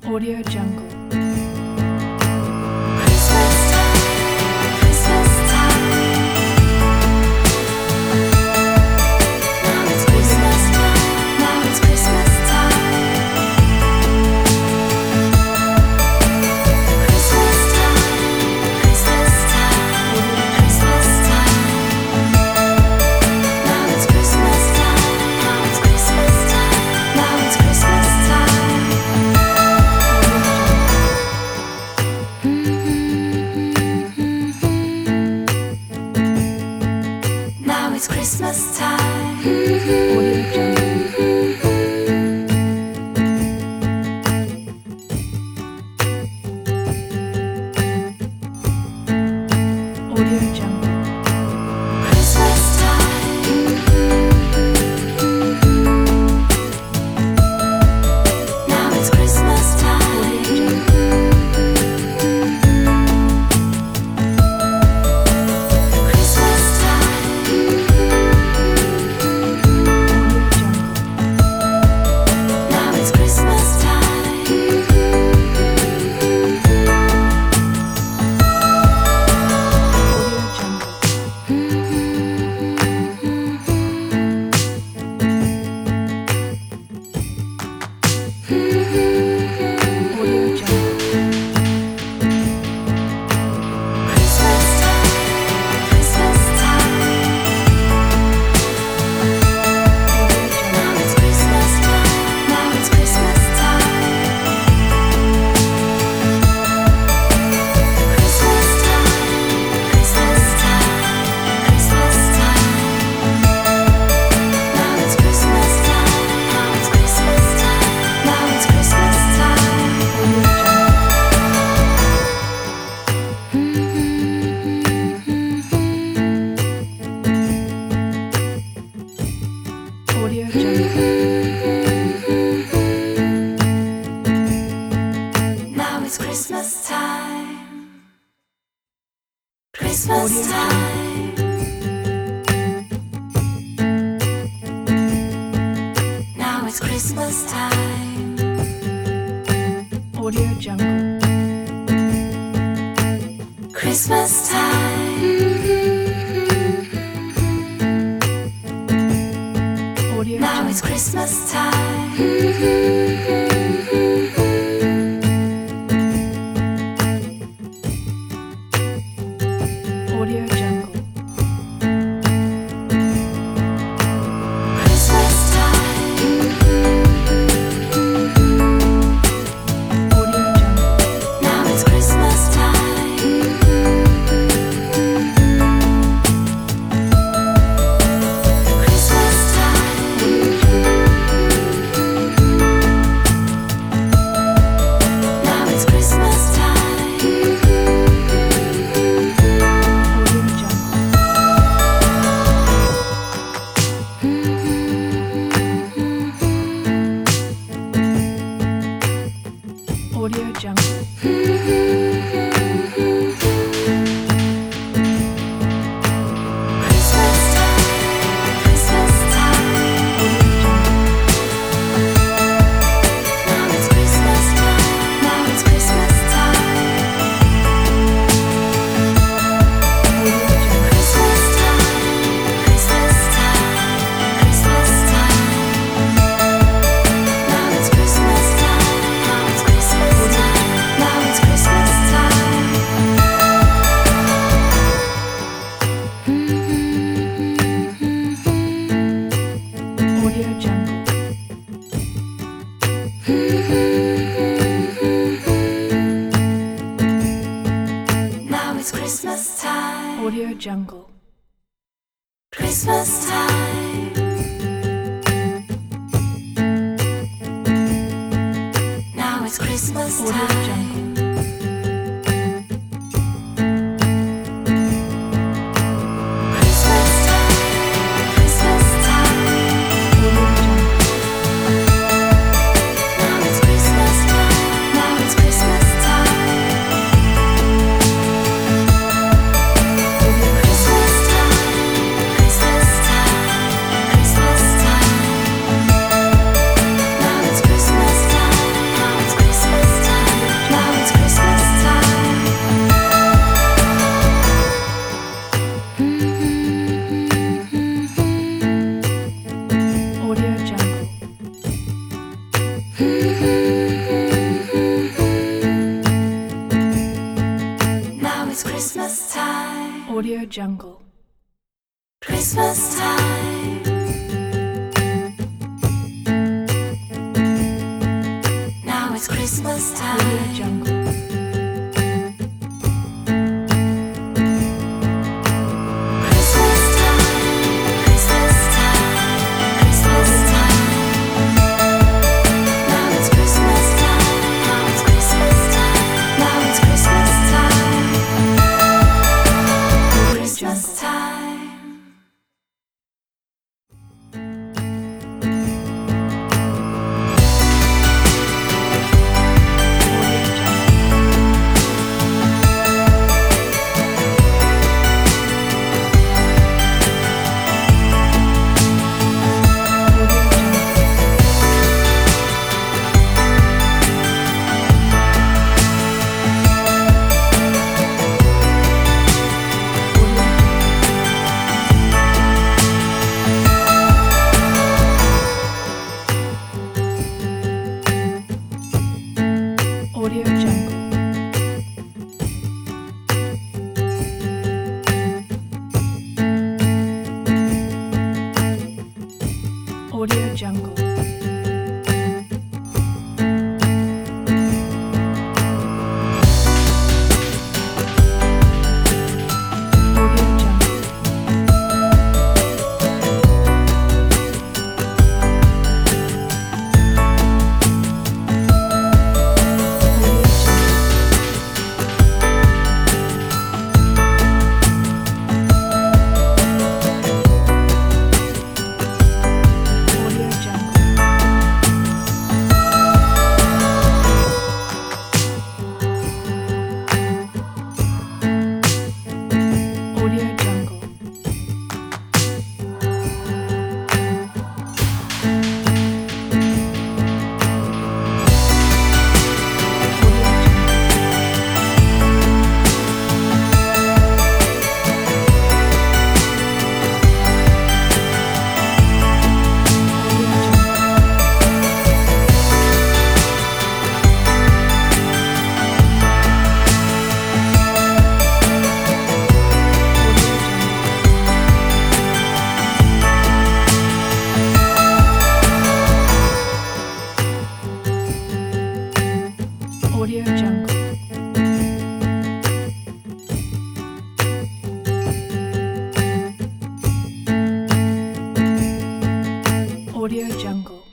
Audio Jungle. It's Christmas time. Audio Jungle. Audio Jungle. Christmas time. Now it's Christmas time. Christmas time. Now it's Christmas time. Audio Jungle. Christmas time. Christmas time. Now it's Christmas time. Now it's Christmas time. Christmas time. Christmas time. Christmas time. Now it's Christmas time. Now it's Christmas time. Now it's Christmas time. Audio Jungle. Now it's Christmas time. Christmas time. Now it's Christmas time. Audio Jungle. Christmas time. Audio Now Jungle. it's Christmas time. Audio Jungle. Christmas time. Audio Jungle. Now it's Christmas time. Christmas time. Now it's Christmas time. Audio Jungle. Audio Jungle. Christmas time. Christmas time. Audio Jungle. Now it's Christmas time. Now it's Christmas time. Audio Jungle. Christmas time. Christmas time. Christmas time. Now it's Christmas time. Now it's Christmas time. Now it's Christmas time. Audio Jungle. Now it's Christmas time. Audio Jungle. Christmas time. Now it's Christmas Audio time. Jungle. Christmas time. Christmas time. Audio Jungle. Now it's Christmas time. Now it's Christmas time. Christmas time. Christmas time. Christmas time. Now it's Christmas time. Now it's Christmas Audio Jungle. Christmas time. Now it's Christmas Audio time. Jungle. Christmas time. Christmas time. Christmas time. Now it's Christmas time. Now it's Christmas time. Now it's Christmas time. Audio Christmas Jungle. time. Audio Jungle. Audio Jungle. Audio Jungle. Audio Jungle. Audio Jungle. Audio Jungle. Audio Jungle. Audio Jungle. Audio Jungle. Audio Jungle. Audio Jungle.